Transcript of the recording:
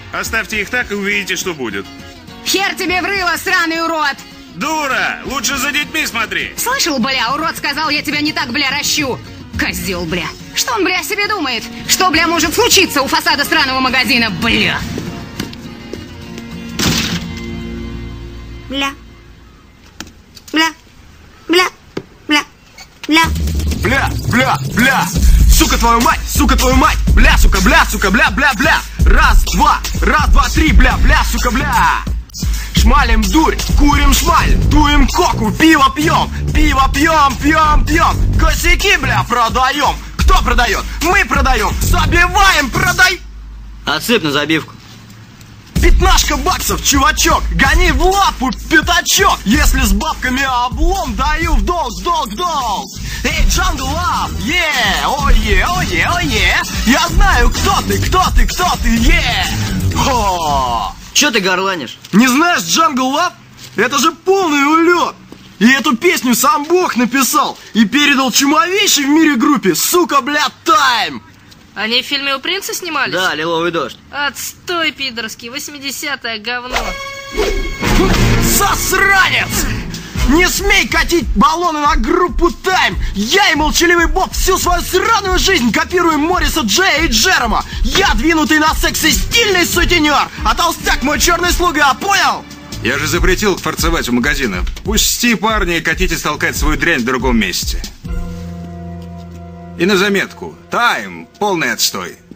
Оставьте их так и увидите, что будет. Хер тебе в рыло, сраный урод! Дура! Лучше за детьми смотри! Слышал, бля, урод сказал, я тебя не так, бля, ращу! Козел, бля! Что он, бля, себе думает? Что, бля, может случиться у фасада сраного магазина, бля? Бля. Бля. Бля. Бля. Бля. Бля, бля, бля. Сука твою мать, бля, сука, бля, бля, бля. Раз, два, три, бля, сука, бля. Шмалим дурь, курим шмаль, дуем коку, пиво пьем, пьем. Косяки, бля, продаем. Кто продает? Мы продаем. Забиваем, продай. Отсыпь на забивку. 15 баксов, чувачок, гони в лапу, пятачок. Если с бабками облом, даю в долг. Эй, Jungle Love, ое. Я знаю, кто ты, Хо! Чё ты горланишь? Не знаешь Jungle Love? Это же полный улет. И эту песню сам Бог написал и передал чумовейшей в мире группе, сука, бля, Тайм. Они в фильме «У принца» снимались? Да, «Лиловый дождь». Отстой, пидорский, 80-е говно. Засранец! Не смей катить баллоны на группу Тайм! Я и молчаливый Боб всю свою сраную жизнь копируем Морриса, Джея и Джерома! Я двинутый на сексе стильный сутенер, а толстяк мой черный слуга, понял? Я же запретил форцевать у магазина. Пусти, парни, и катитесь толкать свою дрянь в другом месте. И на заметку, Тайм, полный отстой.